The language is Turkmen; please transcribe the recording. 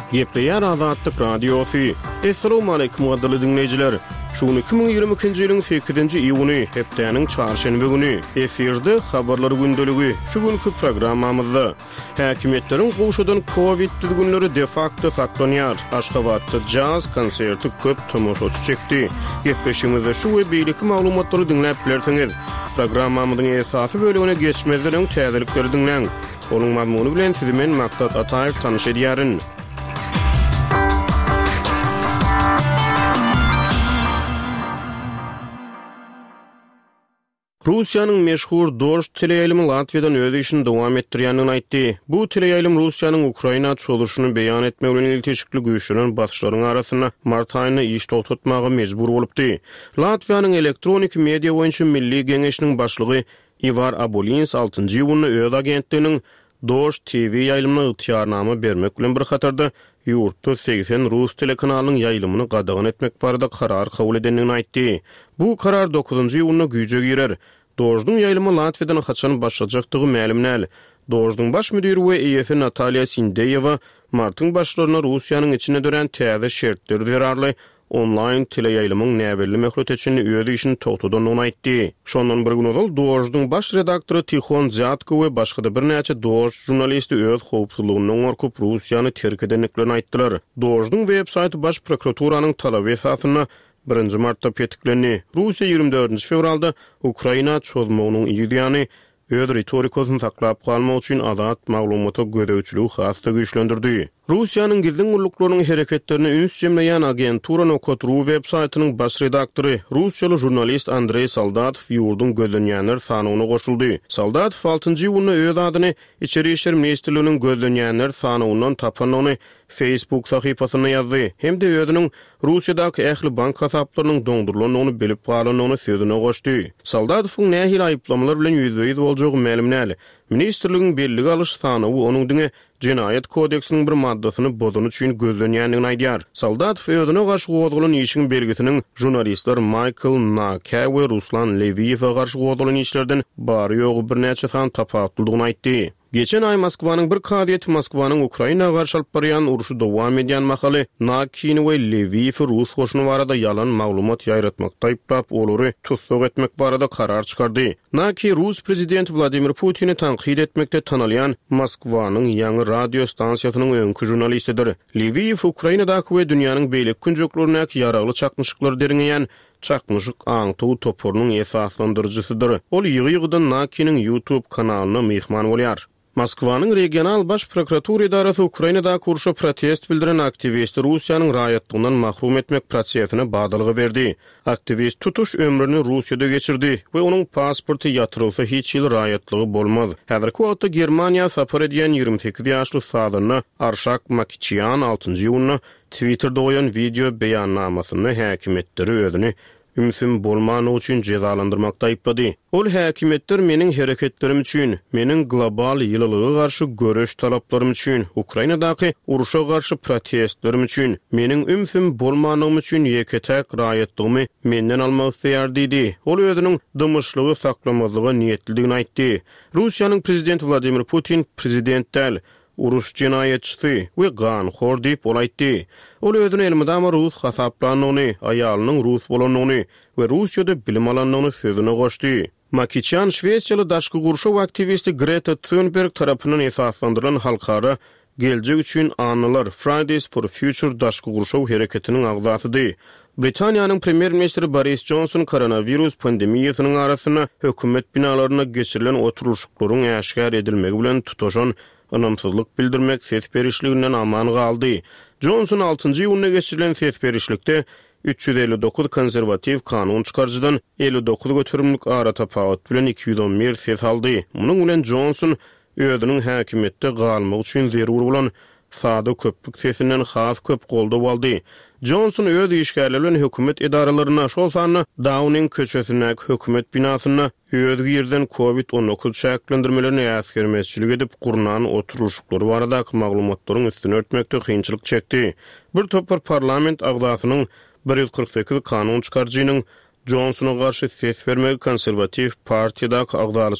Gepleyer Azadlık Radyosu. Assalamu alaykum wadylly dinleyijiler. Şunu 2022-nji ýylyň 8-nji iýuny hepdeniň çarşenbe güni efirde habarlar gündöligi şu günkü programmamyzda häkimetleriň goşudan Covid düzgünleri de facto saklanýar. Aşgabatda jazz konserti köp tomoşaçy çekdi. Gepleşigimizde şu we beýleki maglumatlary dinläp bilersiňiz. Programmamyzyň esasy bölügine geçmezden täzelikleri dinleň. Onuň mazmuny bilen sizi men Maksat Ataýew tanyş edýärin. Rusiýanyň meşhur Dost teleýalymy Latviýadan öz işini dowam etdirýändigini aýtdy. Bu teleýalym Rusiýanyň Ukraina çoluşyny beýan etmek bilen ilteşikli güýçlenen basyşlaryň arasyna mart aýyna iş togtatmagy mejbur bolupdy. Latviýanyň elektronik media boýunça milli geňeşiniň başlygy Ivar Abolins 6-njy ýylyny öz agentliginiň Dost TV ýaýlymagyna ýetýärnama bermek bilen bir hatarda ýurtda 80 Rus telekanalynyň ýaýlymyny gadagyn etmek barada karar kabul edenligini aýtdy. Bu karar 9-njy ýylyna güýje girer. Dojdyň ýaýlymy Latviýadan haçan başlajakdygy ma'lum näl. Dojdyň baş müdiri we eýesi Natalya Sindeýewa martyň başlaryna Rusiýanyň içine dören täze şertler zerarly online teleýaýlymyň näwelli mehluk etjini öýde işini togtadygyny aýtdy. Şondan bir gün ol Dojdyň baş redaktory Tihon Zyatko we başga bir näçe Doj jurnalisti öz howpsuzlygyny orkup Rusiýany terk edenliklerini aýtdylar. Dojdyň web-saýty baş prokuraturasynyň talaby esasyna 1-nji martda petiklendi. Rusiýa 24 fevralda Ukraina çözmeginiň ýygyny öz ritorikasyny saklap galmak üçin azat maglumata gödäwçiligi hasda güýçlendirdi. Rusiýanyň gizli guruluklarynyň hereketlerini üns jemleýän agentura Nokotru web-saýtynyň baş redaktory Rusiýaly jurnalist Andrey Soldatov ýurdun gözlenýänler sanyna goşuldy. Soldatov 6-njy ýylyny öz adyny İçeri işler ministrliginiň gözlenýänler sanynyň tapanyny Facebook sahypasyna ýazdy. Hem de özüniň Rusiýadaky ähli bank hasaplarynyň doňdurulanyny bilip galanyny sözüne goşdy. Soldatowyň nähil aýyplamalar bilen ýüzbeýiz boljagy ma'lum näl. Ministrligiň belli galyş sanyny onuň diňe Cinayet kodeksiniň bir maddasyny bozun üçin gözlenýändigini aýdýar. Soldatow özüne garşy goýulan işiň belgisiniň jurnalistler Michael Naka we Ruslan Leviyewa garşy goýulan işlerden bary ýogy bir näçe san tapatlygyny aýtdy. Geçen ay Moskwanyň bir kadiýeti Moskwanyň Ukraina garşy alyp barýan uruşy dowam edýän mahaly Nakin we Leviyew Rus goşuny barada ýalan maglumat ýaýratmakda aýplap olary tutsuk etmek barada karar çykardy. Naki Rus prezidenti Vladimir Putin'i tanqid etmekde tanalyan Moskwanyň ýangy radio stansiýasynyň öňkü jurnalistidir. Leviyew Ukrainadaky we dünýäniň beýlek künjeklerine ýaragly çakmyşlyklar deriňeýän çakmyşyk aňtuw topurynyň esaslandyrjysydyr. Ol ýygy-ýygydan Naki'niň YouTube kanalyna mehman bolýar. Moskwanyň regional baş prokuratura idarasy Ukrainada kurşa protest bildiren aktivisti Rusiýanyň raýatlygyndan mahrum etmek prosesine badalygy berdi. Aktivist tutuş ömrüni Rusiýada geçirdi we onuň pasporty ýatyrylsa hiç ýyl raýatlygy bolmaz. Häzirki wagtda Germaniýa sapar edýän 28 ýaşly sadyny Arshak Makiçyan 6-njy ýylyny Twitterda goýan video beýannamasyny häkimetleri özüni ümsün bolmany üçin cezalandyrmakda aýplady. Ol häkimetler meniň hereketlerim üçin, meniň global ýylylyga garşy görüş talaplarym üçin, Ukrainadaky uruşa garşy protestlerim üçin, meniň ümsün bolmanygym üçin ýeketek raýatlygymy menden almak isleýär diýdi. Ol özüniň dymyşlygy saklamazlyga niýetliligini aýtdy. Rusiýanyň prezidenti Vladimir Putin prezidentdäl uruş cinayetçisi we ganxor diýip olaýtdy. Ol özüni elmydama Rus hasaplanyny, aýalynyň Rus bolanyny we Rusiýada bilim alanyny sözüne goşdy. Makiçyan Şwesiýaly daşky gurşaw aktivisti Greta Thunberg tarapyndan esaslandyrylan halkara geljek üçin anılar Fridays for Future daşky gurşaw hereketiniň agzasydy. Britaniýanyň premier ministri Boris Johnson koronavirus pandemiýasynyň arasyna hökümet binalaryna geçirilen oturuşyklaryň äşgär edilmegi bilen tutaşan anamsızlyk bildirmek ses berişliginden aman galdy. Johnson 6-njy ýylyna geçirilen ses berişlikde 359 konservativ kanun çykarjydan 59 götürümlik ara tapagat bilen 211 ses aldy. Munyň bilen Johnson özüniň häkimetde galmak üçin zerur bolan sada köplük sesinden has köp golda boldy. Johnson öz işgärleri bilen hökümet idaralaryna şol sany Downing köçesine hökümet binasyna öz ýerden Covid-19 şäklendirmelerini ýaskermezçilik edip gurunan oturuşyklary baradaky maglumatlaryň üstüne örtmekde kynçylyk çekdi. Bir topar parlament agdasynyň 148 kanun çykarjynyň Johnson'a garşy ses vermegi konservativ partiýadaky agdaly